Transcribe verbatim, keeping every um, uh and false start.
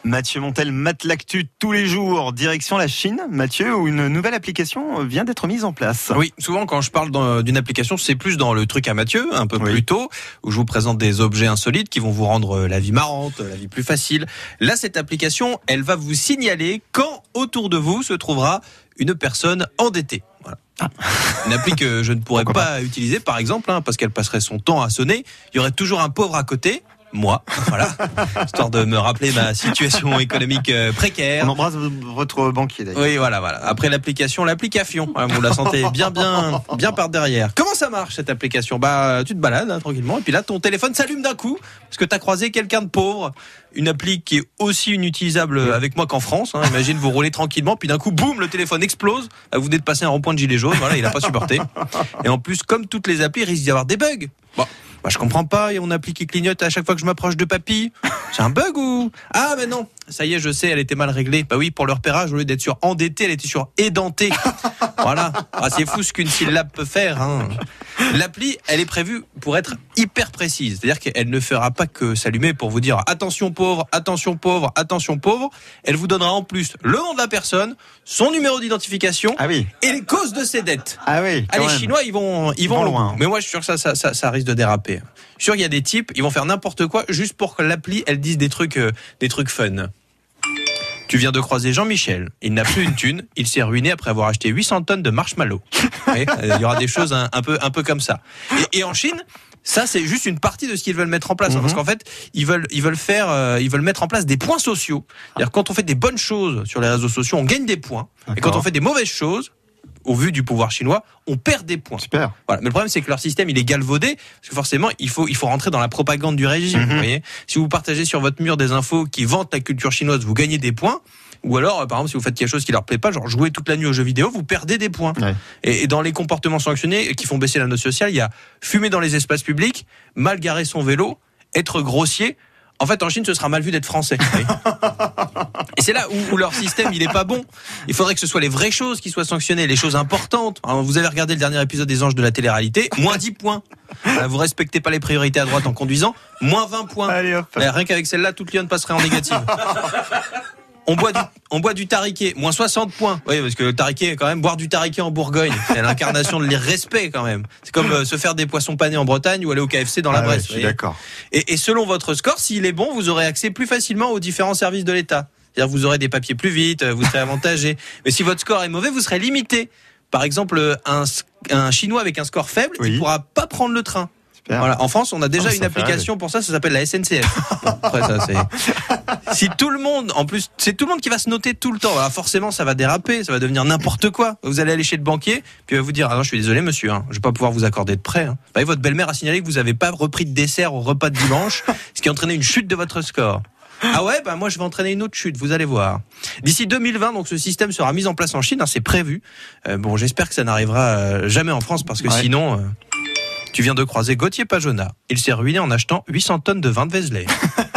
Mathieu Montel mate l'actu tous les jours. Direction la Chine, Mathieu, où une nouvelle application vient d'être mise en place. Oui, souvent quand je parle dans, d'une application, c'est plus dans le truc à Mathieu, un peu oui. plus tôt, où je vous présente des objets insolites qui vont vous rendre la vie marrante, la vie plus facile. Là, cette application, elle va vous signaler quand autour de vous se trouvera une personne endettée. Voilà. Ah. Une appli que je ne pourrais pas, pas utiliser, par exemple, hein, parce qu'elle passerait son temps à sonner. Il y aurait toujours un pauvre à côté. Moi, voilà, histoire de me rappeler ma situation économique euh, précaire. On embrasse votre banquier d'ailleurs. Oui, voilà, voilà. Après l'application, l'application, hein, vous la sentez bien, bien, bien par derrière. Comment ça marche cette application ? Bah, tu te balades hein, tranquillement, et puis là, ton téléphone s'allume d'un coup parce que t'as croisé quelqu'un de pauvre. Une appli qui est aussi inutilisable avec moi qu'en France. Hein. Imagine, vous roulez tranquillement, puis d'un coup, boum, le téléphone explose. Vous venez de passer un rond-point de gilet jaune. Voilà, il a pas supporté. Et en plus, comme toutes les applis, il risque d'y avoir des bugs. Bon. Bah, je comprends pas, il y a mon appli qui clignote à chaque fois que je m'approche de papy. C'est un bug ou... Ah, mais non, ça y est, je sais, elle était mal réglée. Bah oui, pour le repérage, au lieu d'être sur endetté, elle était sur édenté. Voilà. Ah, c'est fou ce qu'une syllabe peut faire, hein. L'appli, elle est prévue pour être hyper précise. C'est-à-dire qu'elle ne fera pas que s'allumer pour vous dire attention pauvre, attention pauvre, attention pauvre. Elle vous donnera en plus le nom de la personne, son numéro d'identification ah oui. et les causes de ses dettes. Ah oui. Ah, les même. Chinois, ils vont, ils, ils vont, vont loin. Mais moi, je suis sûr que ça, ça, ça, ça risque de déraper. Je suis sûr qu'il y a des types, ils vont faire n'importe quoi juste pour que l'appli, elle dise des trucs, euh, des trucs fun. Tu viens de croiser Jean-Michel. Il n'a plus une thune. Il s'est ruiné après avoir acheté huit cents tonnes de marshmallows. Oui, il y aura des choses un, un peu, un peu comme ça. Et, et en Chine, ça c'est juste une partie de ce qu'ils veulent mettre en place, mm-hmm. hein, parce qu'en fait, ils veulent, ils veulent faire, euh, ils veulent mettre en place des points sociaux. C'est-à-dire quand on fait des bonnes choses sur les réseaux sociaux, on gagne des points. D'accord. Et quand on fait des mauvaises choses, au vu du pouvoir chinois, on perd des points. Super. Voilà. Mais le problème, c'est que leur système, il est galvaudé, parce que forcément, il faut, il faut rentrer dans la propagande du régime. Mm-hmm. Vous voyez, si vous partagez sur votre mur des infos qui vantent la culture chinoise, vous gagnez des points. Ou alors, par exemple, si vous faites quelque chose qui leur plaît pas, genre jouer toute la nuit aux jeux vidéo, vous perdez des points. Ouais. Et, et dans les comportements sanctionnés qui font baisser la note sociale, il y a fumer dans les espaces publics, mal garer son vélo, être grossier. En fait, en Chine, ce sera mal vu d'être français. Oui. Et c'est là où, où leur système, il est pas bon. Il faudrait que ce soit les vraies choses qui soient sanctionnées, les choses importantes. Alors, vous avez regardé le dernier épisode des Anges de la télé-réalité, moins dix points. Vous respectez pas les priorités à droite en conduisant, moins vingt points. Allez, hop. Rien qu'avec celle-là, toute Lyon passerait en négative. On boit du, on boit du tariquet, moins soixante points. Oui, parce que le tariquet, quand même, boire du tariquet en Bourgogne, c'est l'incarnation de l'irrespect, quand même. C'est comme euh, se faire des poissons panés en Bretagne ou aller au K F C dans la ah Bresse. Ouais, je suis d'accord. Et, et selon votre score, s'il est bon, vous aurez accès plus facilement aux différents services de l'État. C'est-à-dire, vous aurez des papiers plus vite, vous serez avantagé. Mais si votre score est mauvais, vous serez limité. Par exemple, un, un Chinois avec un score faible, oui. il pourra pas prendre le train. Voilà. En France, on a déjà oh, une application pour ça, ça s'appelle la S N C F. Bon, après, ça, c'est... Si tout le monde, en plus, c'est tout le monde qui va se noter tout le temps. Alors forcément, ça va déraper, ça va devenir n'importe quoi. Vous allez aller chez le banquier, puis il va vous dire, ah non, je suis désolé, monsieur, hein, je vais pas pouvoir vous accorder de prêt. Hein. Bah, votre belle-mère a signalé que vous avez pas repris de dessert au repas de dimanche, ce qui a entraîné une chute de votre score. Ah ouais, bah moi je vais entraîner une autre chute, vous allez voir. D'ici deux mille vingt, donc ce système sera mis en place en Chine, hein, c'est prévu. Euh, bon, j'espère que ça n'arrivera euh, jamais en France, parce que ouais. sinon. Euh, Tu viens de croiser Gauthier Pajona. Il s'est ruiné en achetant huit cents tonnes de vin de Vézelay.